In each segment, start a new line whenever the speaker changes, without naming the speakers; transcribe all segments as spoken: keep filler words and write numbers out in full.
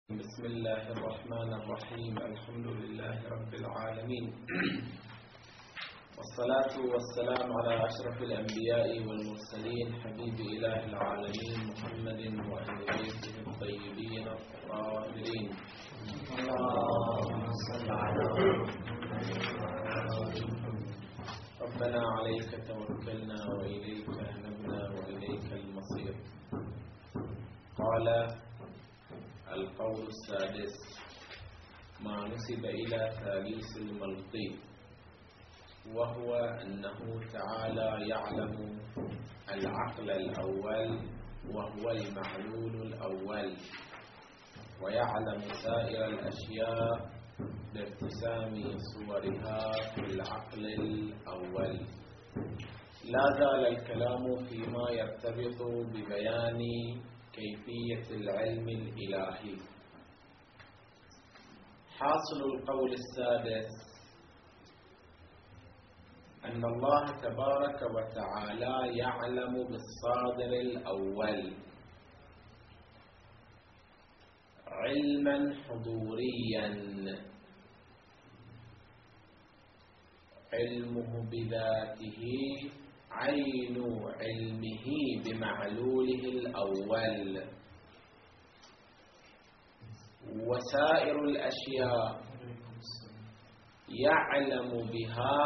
بسم الله الرحمن الرحيم. الحمد لله رب العالمين، والصلاة والسلام على أشرف الأنبياء والمرسلين، حبيب إله العالمين محمد وأهل بيته الطيبين الطاهرين. ربنا عليك توكلنا وإليك نبنا وإليك المصير. قال القول السادس: ما نسب إلى ثاليث الملقي، وهو أنه تعالى يعلم العقل الأول وهو المعلول الأول، ويعلم سائر الأشياء بارتسام صورها في العقل الأول. لا زال الكلام فيما يرتبط ببيان كيفية العلم الإلهي. حاصل القول السادس أن الله تبارك وتعالى يعلم بالصادر الأول علما حضوريا، علمه بذاته عين علمه بمعلوله الأول، وسائر الأشياء يعلم بها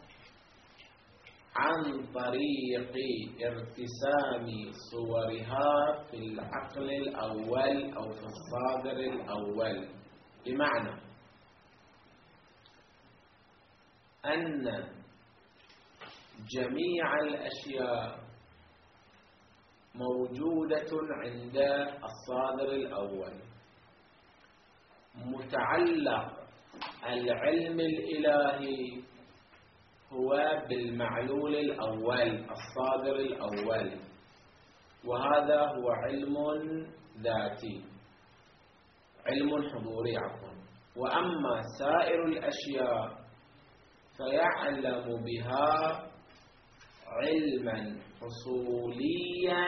عن طريق ارتسام صورها في العقل الأول أو في الصادر الأول. بمعنى أن جميع الأشياء موجودة عند الصادر الأول، متعلق العلم الإلهي هو بالمعلول الأول الصادر الأول، وهذا هو علم ذاتي، علم حضوري عفوا. وأما سائر الأشياء فيعلم بها علما حصوليا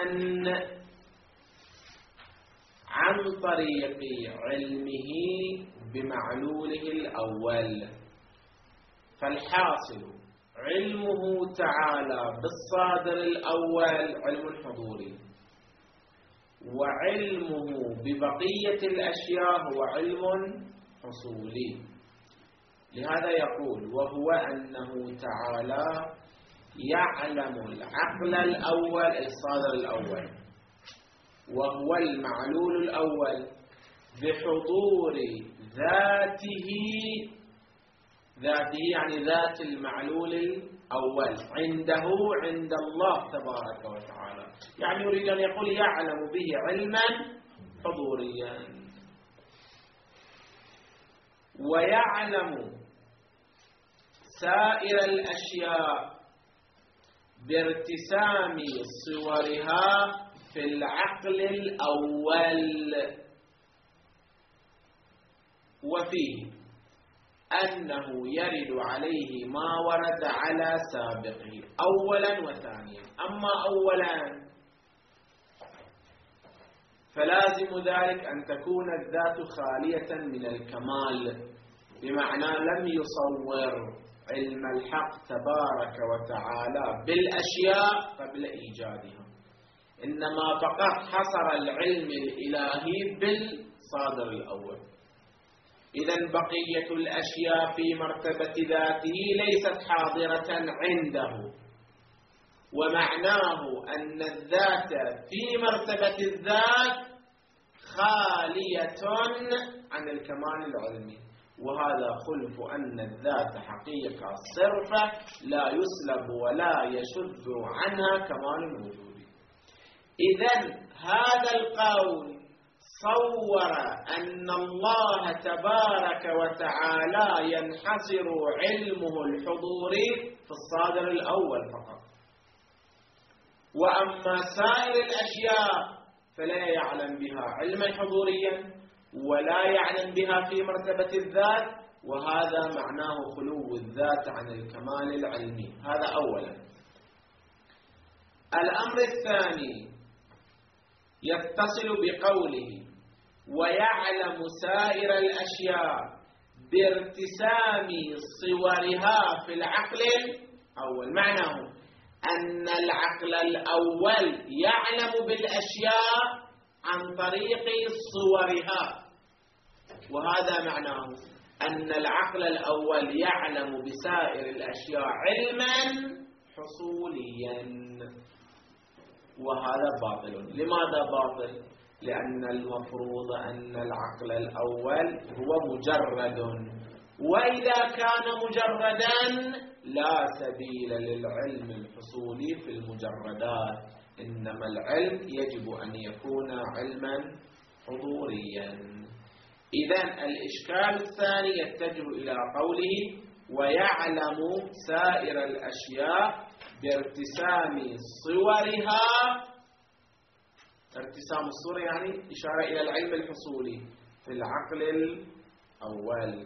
عن طريق علمه بمعلوله الأول. فالحاصل علمه تعالى بالصادر الأول علم حضوري، وعلمه ببقية الأشياء هو علم حصولي. لهذا يقول: وهو أنه تعالى يعلم العقل الأول الصادر الأول وهو المعلول الأول بحضور ذاته، ذاته يعني ذات المعلول الأول عنده عند الله تبارك وتعالى. يعني يريد أن يقول يعلم به علما حضوريا، ويعلم سائر الأشياء بارتسام صورها في العقل الأول. وفيه أنه يرد عليه ما ورد على سابقه أولا وثانيا. أما أولا فلازم ذلك أن تكون الذات خالية من الكمال، بمعنى لم يصور علم الحق تبارك وتعالى بالأشياء قبل إيجادها، إنما فقط حصر العلم الإلهي بالصادر الأول. إذن بقية الأشياء في مرتبة ذاته ليست حاضرة عنده، ومعناه أن الذات في مرتبة الذات خالية عن الكمال العلمي، وهذا خلف أن الذات حقيقة صرفة لا يسلب ولا يشذ عنها كمال الوجود. إذن هذا القول صور أن الله تبارك وتعالى ينحصر علمه الحضوري في الصادر الأول فقط، وأما سائر الأشياء فلا يعلم بها علما حضوريا ولا يعلم بها في مرتبة الذات، وهذا معناه خلو الذات عن الكمال العلمي. هذا أولا. الأمر الثاني يتصل بقوله: ويعلم سائر الأشياء بارتسام صورها في العقل الأول. معناه أن العقل الأول يعلم بالأشياء عن طريق صورها، وهذا معناه أن العقل الأول يعلم بسائر الأشياء علما حصوليا، وهذا باطل. لماذا باطل؟ لأن المفروض أن العقل الأول هو مجرد، وإذا كان مجردا لا سبيل للعلم الحصولي في المجردات، إنما العلم يجب أن يكون علما حضوريا. إذن الإشكال الثاني يتجه إلى قوله ويعلم سائر الأشياء بارتسام صورها. ارتسام الصورة يعني إشارة إلى العلم الحصولي في العقل الأول.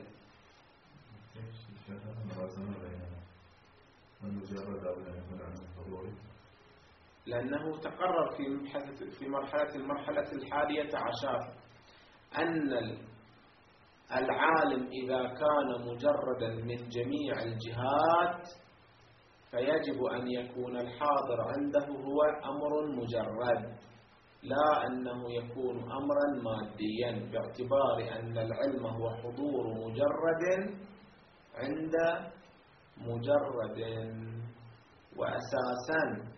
لأنه تقرر في في مرحلة المرحلة الحادية عشر أن العالم إذا كان مجردا من جميع الجهات فيجب أن يكون الحاضر عنده هو أمر مجرد، لا أنه يكون أمرا ماديا، باعتبار أن العلم هو حضور مجرد عند مجرد. وأساسا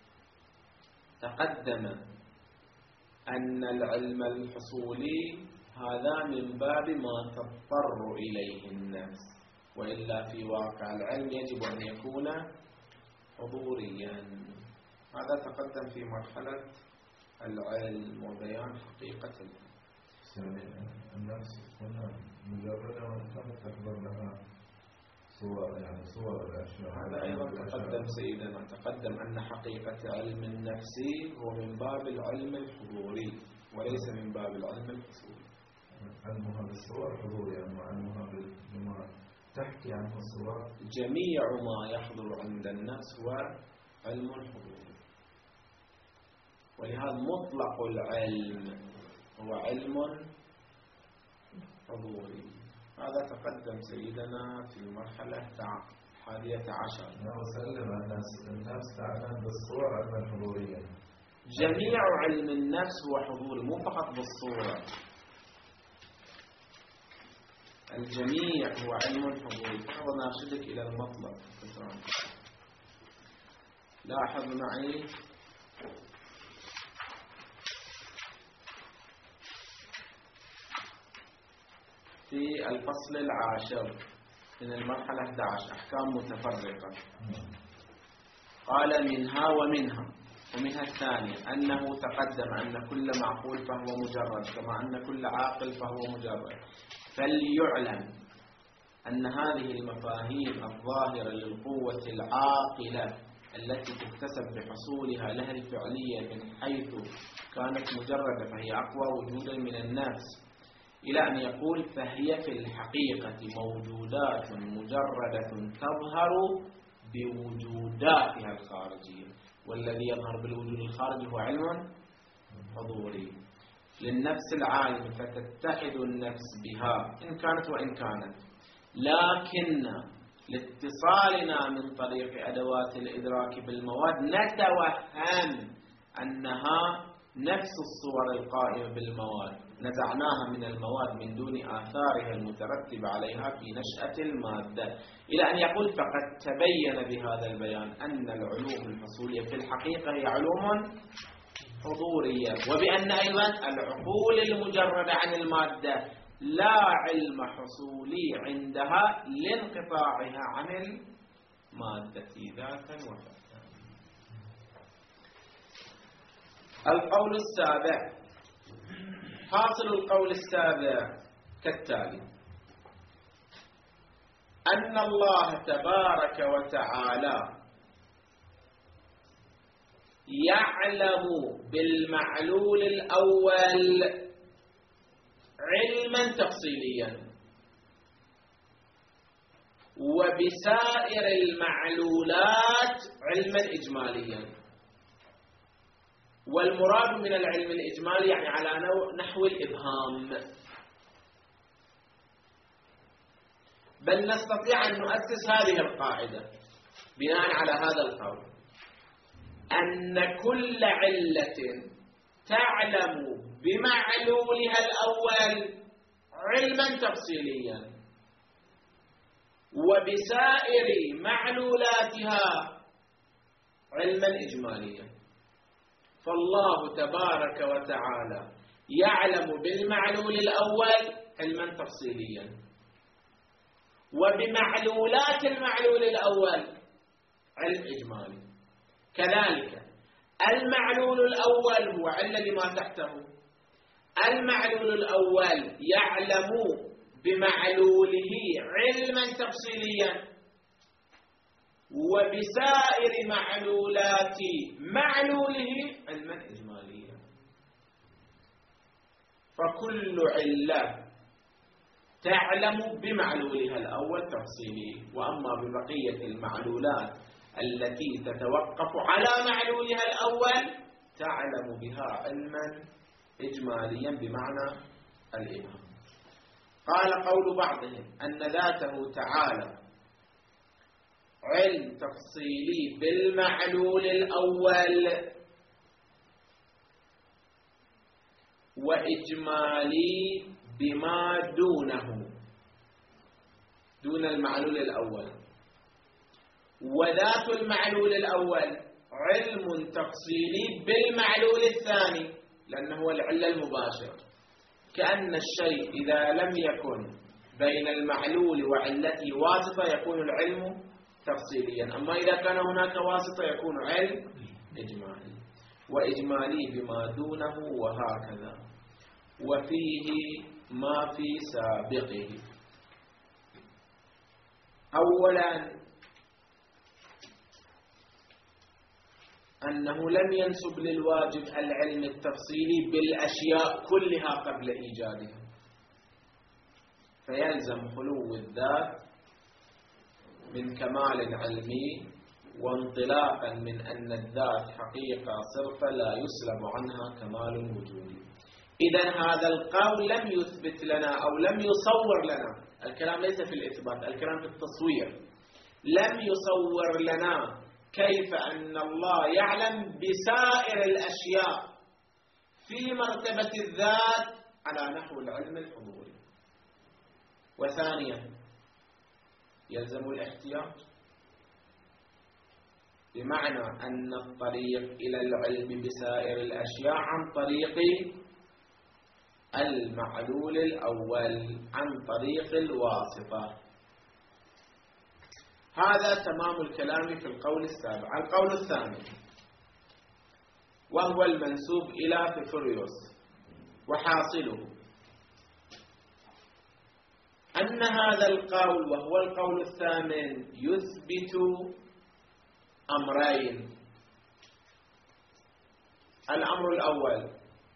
تقدم أن العلم الحصولي هذا من باب ما تضطر إليه النفس، وإلا في واقع العلم يجب أن يكون حضوريا. هذا تقدم في مرحلة العلم وبيان حقيقة
النفس هنا مجردة وكم تكبر لها صور، يعني صور الأشياء.
هذا أيضا تقدم سيدنا، تقدم أن حقيقة علم النفس هو من باب العلم الحضوري وليس من باب العلم الحصولي.
علمها بالصور حضوري، يعني علمها بما تحكي عنه الصور.
جميع ما يحضر عند النفس هو علم الحضور، ولهذا مطلق العلم هو علم حضوري. هذا تقدم سيدنا في المرحلة الحادية عشر.
وسلم الناس النفس تعلم بالصور علما حضوريا.
جميع علم النفس هو حضوري، مو فقط بالصورة، الجميع هو علم حضوري. فقط ناشدك إلى المطلب. لاحظ معي في الفصل العاشر من المرحلة أحد عشر أحكام متفرقة. قال منها ومنها ومنها الثانية أنه تقدم أن كل معقول فهو مجرد، كما أن كل عاقل فهو مجرد. فليعلم أن هذه المفاهيم الظاهرة للقوة العاقلة التي تكتسب بحصولها لها الفعلية من حيث كانت مجردة فهي أقوى وجودا من النفس، إلى أن يقول فهي في الحقيقة موجودات مجردة تظهر بوجوداتها الخارجية، والذي يظهر بالوجود الخارجي هو علم حضوري للنفس العالم، فتتحد النفس بها إن كانت وإن كانت. لكن لاتصالنا من طريق أدوات الإدراك بالمواد نتوهم أنها نفس الصور القائمة بالمواد، نزعناها من المواد من دون آثارها المترتبة عليها في نشأة المادة، إلى أن يقول فقد تبين بهذا البيان أن العلوم الحصولية في الحقيقة هي علوم حضورية، وبأن أيضا العقول المجردة عن المادة لا علم حصولي عندها لانقطاعها عن المادة ذاتا وفاتا. القول السابع، حاصل القول السابع كالتالي: أن الله تبارك وتعالى يعلم بالمعلول الأول علما تفصيليا، وبسائر المعلولات علما إجماليا. والمراد من العلم الإجمالي يعني على نحو الإبهام. بل نستطيع أن نؤسس هذه القاعدة بناء على هذا القول، أن كل علة تعلم بمعلولها الأول علما تفصيليا وبسائر معلولاتها علما إجماليا. فالله تبارك وتعالى يعلم بالمعلول الأول علما تفصيليا، وبمعلولات المعلول الأول علم إجمالي. كذلك المعلول الأول هو علة لما تحته، المعلول الأول يعلم بمعلوله علما تفصيليا وبسائر معلولات معلوله علما إجماليا. فكل علة تعلم بمعلولها الأول تفصيلي، وأما ببقية المعلولات التي تتوقف على معلولها الأول تعلم بها علما إجماليا بمعنى الإبهام. قال قول بعضهم أن ذاته تعالى علم تفصيلي بالمعلول الأول وإجمالي بما دونه دون المعلول الأول، وذات المعلول الأول علم تفصيلي بالمعلول الثاني لأنه هو العلة المباشرة. كأن الشيء إذا لم يكن بين المعلول وعلته واسطة يكون العلم تفصيليا، أما إذا كان هناك واسطة يكون علم إجمالي، وإجمالي بما دونه وهكذا. وفيه ما في سابقه. أولا أنه لم ينسب للواجب العلم التفصيلي بالأشياء كلها قبل إيجادها، فيلزم خلو الذات من كمال علمي وانطلاقا من أن الذات حقيقة صرفة لا يسلب عنها كمال وجودي. إذن هذا القول لم يثبت لنا أو لم يصور لنا، الكلام ليس في الإثبات، الكلام في التصوير. لم يصور لنا كيف أن الله يعلم بسائر الأشياء في مرتبة الذات على نحو العلم الحضوري. وثانيا يلزم الاحتياط، بمعنى أن الطريق إلى العلم بسائر الأشياء عن طريق المعلول الأول، عن طريق الواسطة. هذا تمام الكلام في القول السابع. القول الثاني وهو المنسوب إلى فيثوريوس، وحاصله أن هذا القول وهو القول الثامن يثبت أمرين. الأمر الأول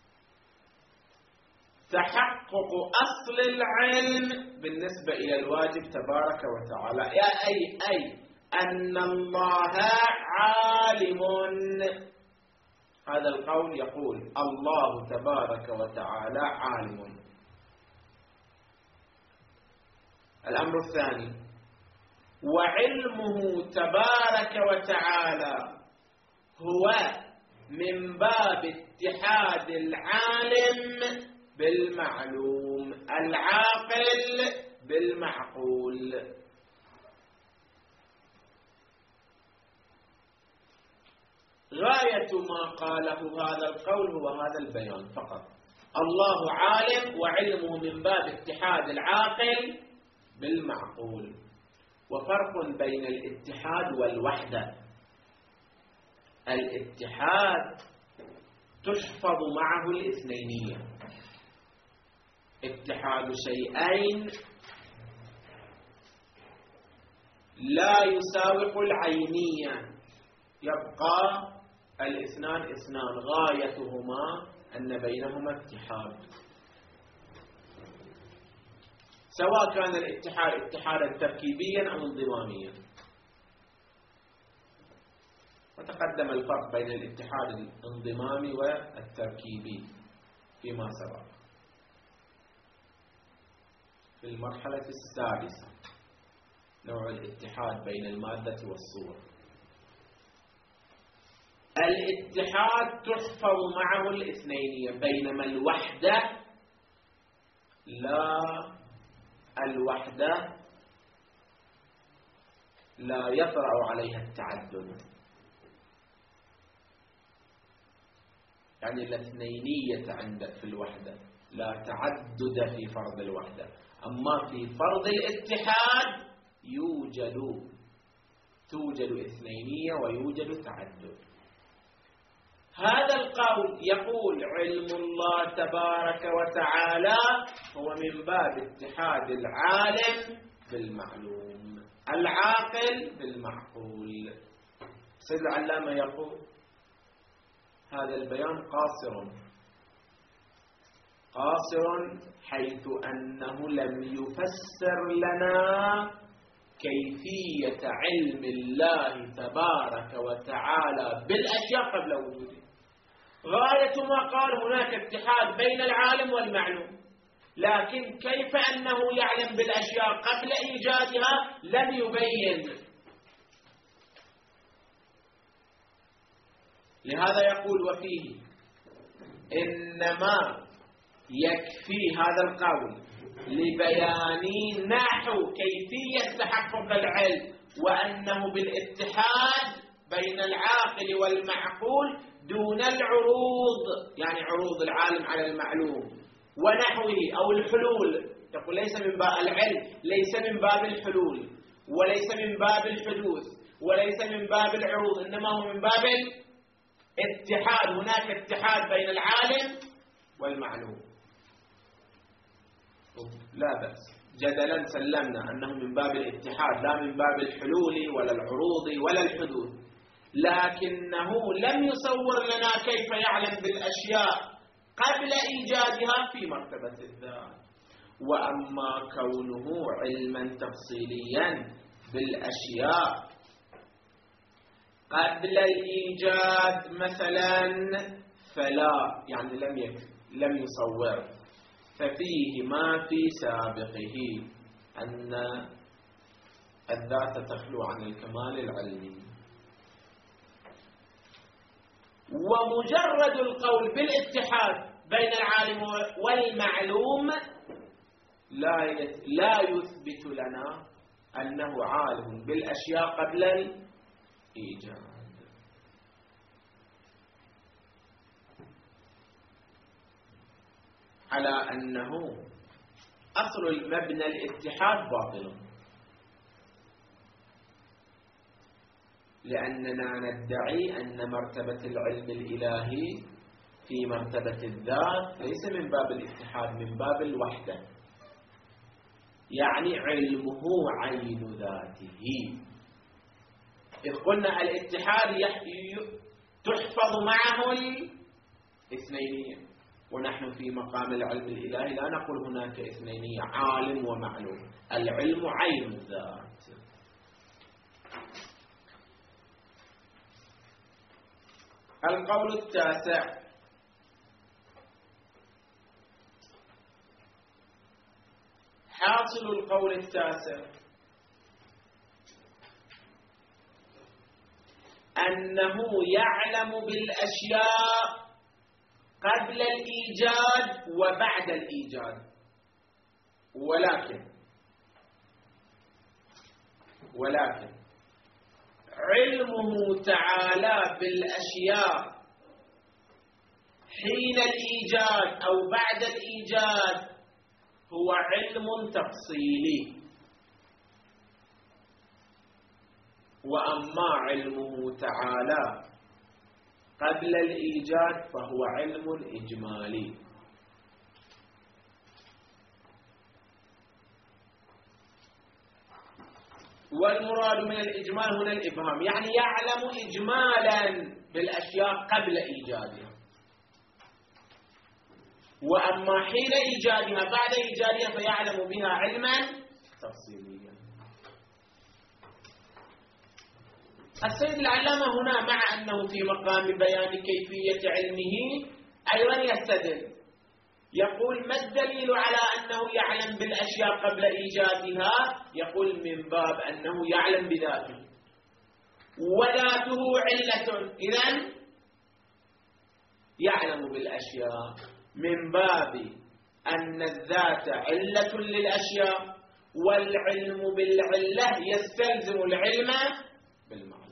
تحقق أصل العلم بالنسبة إلى الواجب تبارك وتعالى، أي أي أن الله عالم. هذا القول يقول الله تبارك وتعالى عالم. الأمر الثاني وعلمه تبارك وتعالى هو من باب اتحاد العالم بالمعلوم، العاقل بالمعقول. غاية ما قاله هذا القول هو هذا البيان فقط. الله عالم وعلمه من باب اتحاد العاقل بالمعقول. وفرق بين الاتحاد والوحدة. الاتحاد تحفظ معه الاثنينية، اتحاد شيئين لا يساوق العينية، يبقى الاثنان اثنان غايتهما أن بينهما اتحاد، سواء كان الاتحاد اتحادا تركيبيا أو انضماميا. تقدم الفرق بين الاتحاد الانضمامي والتركيبي فيما سبق. في المرحلة السادسة نوع الاتحاد بين المادة والصورة. الاتحاد تحفظ معه الاثنينية، بينما الوحدة لا الوحدة لا يطرأ عليها التعدد. يعني الاثنينية عندك في الوحدة لا تعدد في فرض الوحدة، أما في فرض الاتحاد يوجد توجد اثنينية ويوجد تعدد. هذا القول يقول علم الله تبارك وتعالى هو من باب اتحاد العالم بالمعلوم، العاقل بالمعقول. سيد العلامة يقول هذا البيان قاصر قاصر حيث أنه لم يفسر لنا كيفية علم الله تبارك وتعالى بالأشياء قبل وجوده. غاية ما قال هناك اتحاد بين العالم والمعلوم، لكن كيف أنه يعلم بالأشياء قبل إيجادها لم يبين. لهذا يقول وفيه إنما يكفي هذا القول لبيان نحو كيفية تحقق العلم، وأنه بالاتحاد بين العاقل والمعقول دون العروض، يعني عروض العالم على المعلوم ونحوه أو الحلول. يقول ليس من باب العلم، ليس من باب الحلول وليس من باب الحدوث وليس من باب العروض، إنما هو من باب الاتحاد. هناك اتحاد بين العالم والمعلوم، لا بأس، جدلا سلمنا أنه من باب الاتحاد لا من باب الحلول ولا العروض ولا الحدوث، لكنه لم يصور لنا كيف يعلم بالأشياء قبل إيجادها في مرتبة الذات. وأما كونه علما تفصيليا بالأشياء قبل الإيجاد مثلا فلا، يعني لم يكن لم يصور، ففيه ما في سابقه أن الذات تخلو عن الكمال العلمي. ومجرد القول بالاتحاد بين العالم والمعلوم لا لا يثبت لنا أنه عالم بالأشياء قبل الإيجاد. على أنه أصل المبنى الاتحاد باطل، لأننا ندعي أن مرتبة العلم الإلهي في مرتبة الذات ليس من باب الاتحاد، من باب الوحدة، يعني علمه عين ذاته. إذ قلنا الاتحاد تحفظ معه الاثنينية، ونحن في مقام العلم الإلهي لا نقول هناك اثنينية، عالم ومعلوم، العلم عين الذات. القول التاسع حاصل القول التاسع أنه يعلم بالأشياء قبل الإيجاد وبعد الإيجاد، ولكن ولكن علمه تعالى بالأشياء حين الإيجاد أو بعد الإيجاد هو علم تفصيلي، وأما علمه تعالى قبل الإيجاد فهو علم إجمالي. والمراد من الإجمال هنا الإبهام، يعني يعلم إجمالا بالأشياء قبل إيجادها، وأما حين إيجادها بعد إيجادها فيعلم بها علما تفصيليا. السيد العلامة هنا مع أنه في مقام بيان كيفية علمه أيضا يستدل، يقول ما الدليل على أنه يعلم بالأشياء قبل إيجادها؟ يقول من باب أنه يعلم بذاته وذاته علة، إذن يعلم بالأشياء من باب أن الذات علة للأشياء، والعلم بالعلة يستلزم العلم بالمعلوم.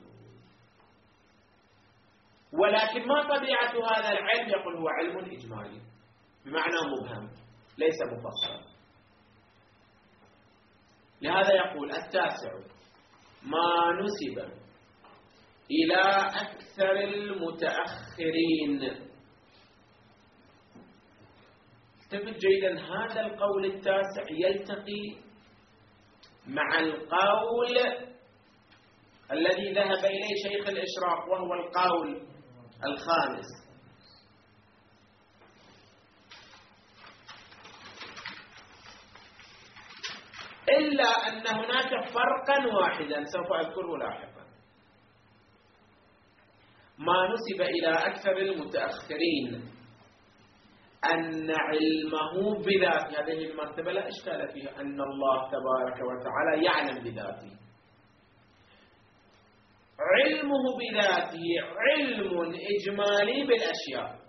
ولكن ما طبيعة هذا العلم؟ يقول هو علم إجمالي بمعنى مبهم ليس مفصل. لهذا يقول التاسع ما نسب إلى أكثر المتأخرين. التفت جيدا، هذا القول التاسع يلتقي مع القول الذي ذهب إليه شيخ الإشراق وهو القول الخامس. إلا أن هناك فرقا واحدا سوف أذكره لاحقا. ما نسب إلى أكثر المتأخرين أن علمه بذاته، هذه المرتبة لا إشكال فيها، أن الله تبارك وتعالى يعلم بذاته. علمه بذاته علم إجمالي بالأشياء،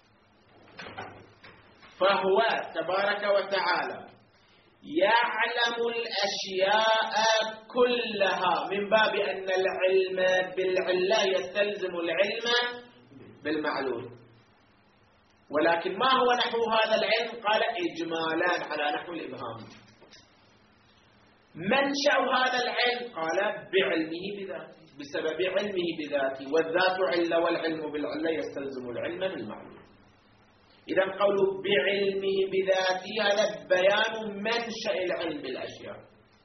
فهو تبارك وتعالى يعلم الأشياء كلها من باب أن العلم بالعلة يستلزم العلم بالمعلوم. ولكن ما هو نحو هذا العلم؟ قال إجمالا على نحو الإبهام. منشأ هذا العلم؟ قال بعلمه بذاته، بسبب علمه بذاته، والذات علة والعلم بالعلة يستلزم العلم بالمعلوم. إذا قوله بعلمه بذاته هذا بيان منشأ العلم بالأشياء.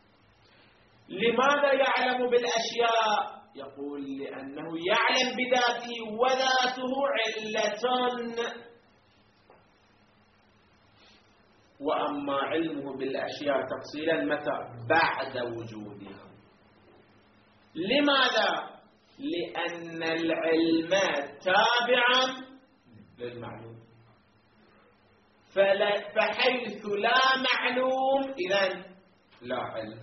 لماذا يعلم بالأشياء؟ يقول لأنه يعلم بذاته وذاته علة، وأما علمه بالأشياء تفصيلا متى؟ بعد وجودها. لماذا؟ لأن العلم تابعا للمعلوم، فحيث لا معلوم إذن لا علم،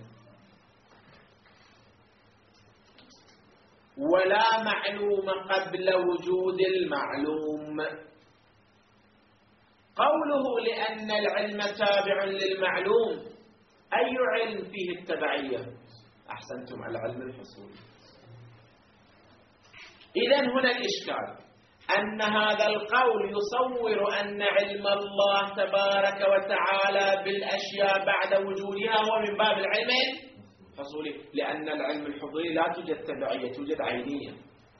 ولا معلوم قبل وجود المعلوم. قوله لأن العلم تابع للمعلوم، أي علم فيه التبعية؟ أحسنتم، على علم الحصول. إذن هنا الإشكال أن هذا القول يصور أن علم الله تبارك وتعالى بالأشياء بعد وجودها هو من باب العلم الحصولي، لأن العلم الحضوري لا توجد تبعية، توجد عينية.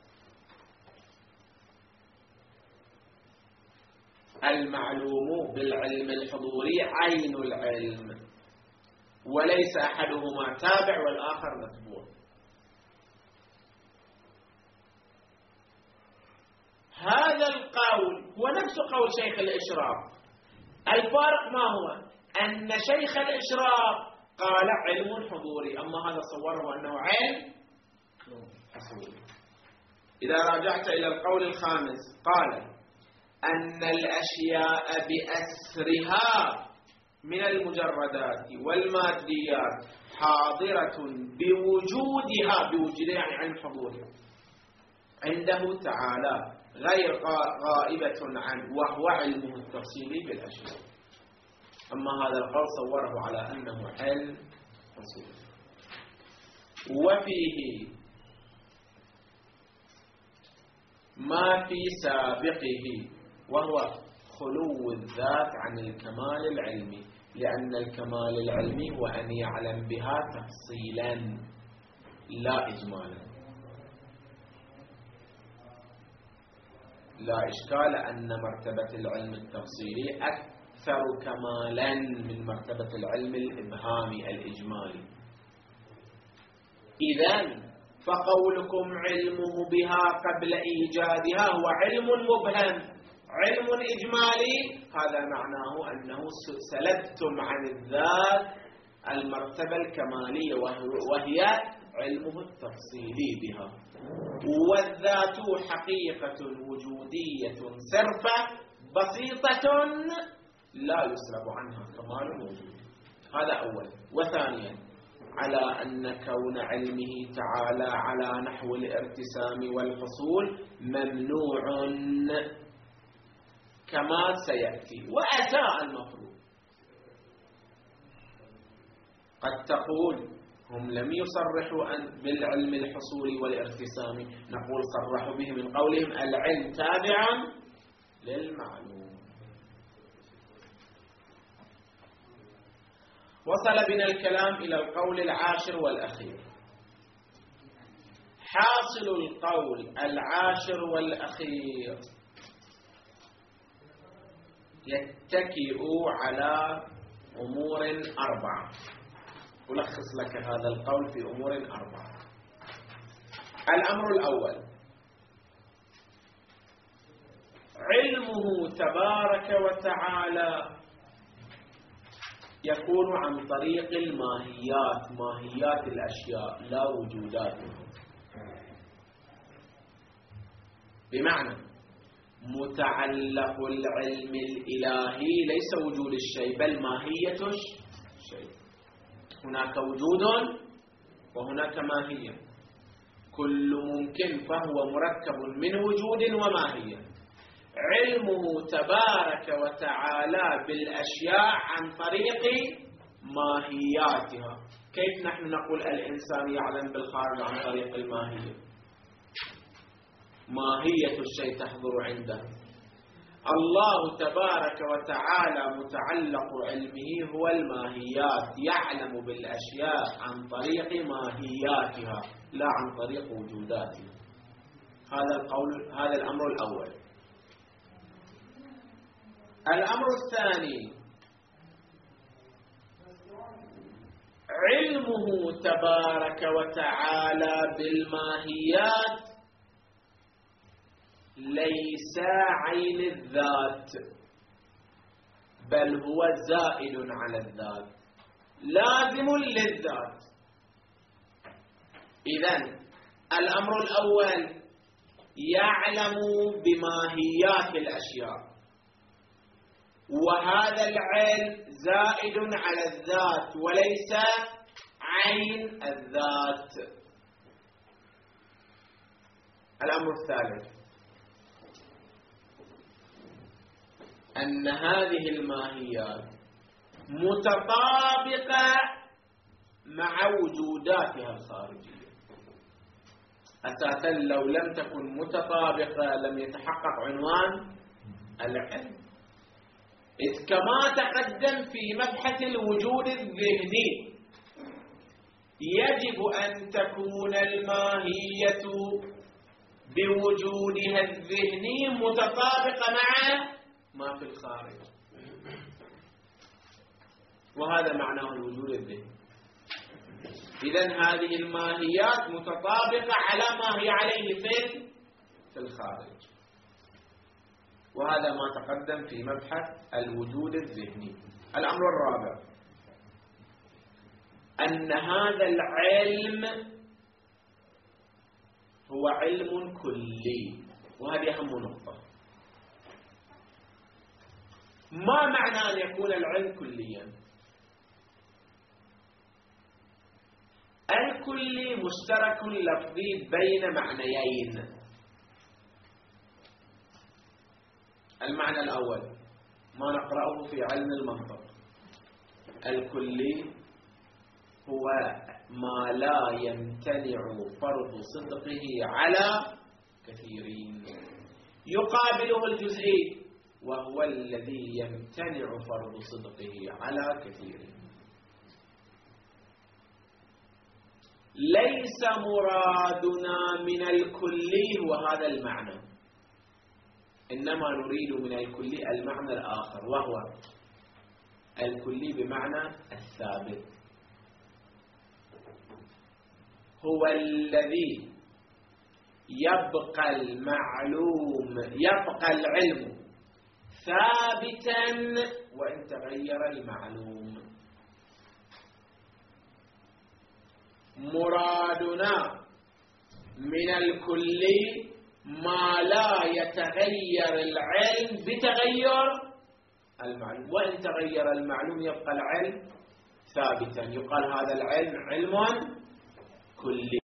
المعلوم بالعلم الحضوري عين العلم، وليس أحدهما تابع والآخر متبوع. هذا القول هو نفس قول شيخ الإشراق. الفارق ما هو؟ أن شيخ الإشراق قال علم حضوري، أما هذا صوره أنه علم حصولي. إذا راجعت إلى القول الخامس قال أن الأشياء بأسرها من المجردات والماديات حاضرة بوجودها، بوجودها يعني علم حضوري عنده تعالى، غير غائبة عنه، وهو علمه التفصيلي بالأشياء. أما هذا القول صوره على أنه علم حصولي. وفيه ما في سابقه، وهو خلو الذات عن الكمال العلمي، لأن الكمال العلمي هو أن يعلم بها تفصيلا لا إجمالا. لا إشكال أن مرتبة العلم التفصيلي أكثر كمالا من مرتبة العلم الإبهامي الإجمالي. إذن فقولكم علمه بها قبل إيجادها هو علم مبهم، علم إجمالي، هذا معناه أنه سلبتم عن الذات المرتبة الكمالية وهي علمه التفصيلي بها. والذات حقيقة وجودية صرفة بسيطة لا يسلب عنها كمال الوجود. هذا أولا. وثانيا على أن كون علمه تعالى على نحو الارتسام والحصول ممنوع كما سيأتي. وأتى المفروض. قد تقول هم لم يصرحوا بالعلم الحصولي والارتسام، نقول صرحوا به من قولهم العلم تابع للمعلوم. وصل بنا الكلام إلى القول العاشر والأخير. حاصل القول العاشر والأخير يتكئ على أمور أربعة. ألخص لك هذا القول في أمور أربعة. الأمر الأول: علمه تبارك وتعالى يكون عن طريق الماهيات، ماهيات الأشياء لا وجوداتها. بمعنى متعلق العلم الإلهي ليس وجود الشيء بل ماهية الشيء. هناك وجود وهناك ماهية، كل ممكن فهو مركب من وجود وماهية. علمه تبارك وتعالى بالأشياء عن طريق ماهياتها. كيف نحن نقول الإنسان يعلم بالخارج عن طريق الماهية؟ ماهية الشيء تحضر عنده. الله تبارك وتعالى متعلق علمه هو الماهيات، يعلم بالأشياء عن طريق ماهياتها لا عن طريق وجوداتها. هذا القول، هذا الأمر الأول. الأمر الثاني: علمه تبارك وتعالى بالماهيات ليس عين الذات بل هو زائد على الذات، لازم للذات. إذن الأمر الأول يعلم بماهيات الأشياء، وهذا العلم زائد على الذات وليس عين الذات. الأمر الثالث أن هذه الماهيات متطابقة مع وجوداتها الخارجية. أساسا لو لم تكن متطابقة لم يتحقق عنوان العلم. إذ كما تقدم في مبحث الوجود الذهني يجب أن تكون الماهية بوجودها الذهني متطابقة مع ما في الخارج، وهذا معناه الوجود الذهني. إذن هذه الماهيات متطابقة على ما هي عليه في الخارج، وهذا ما تقدم في مبحث الوجود الذهني. الأمر الرابع أن هذا العلم هو علم كلي، وهذه أهم نقطة. ما معنى أن يكون العلم كليا؟ الكلي مشترك لفظي بين معنيين. المعنى الأول ما نقرأه في علم المنطق: الكلي هو ما لا يمتنع فرض صدقه على كثيرين، يقابله الجزئي وهو الذي يمتنع فرض صدقه على كثيرين. ليس مرادنا من الكلي وهذا المعنى، إنما نريد من الكلي المعنى الآخر، وهو الكلي بمعنى الثابت، هو الذي يبقى المعلوم يبقى العلم ثابتا وإن تغير المعلوم. مرادنا من الكلي ما لا يتغير العلم بتغير المعلوم، وإن تغير المعلوم يبقى العلم ثابتا، يقال هذا العلم علم كلي.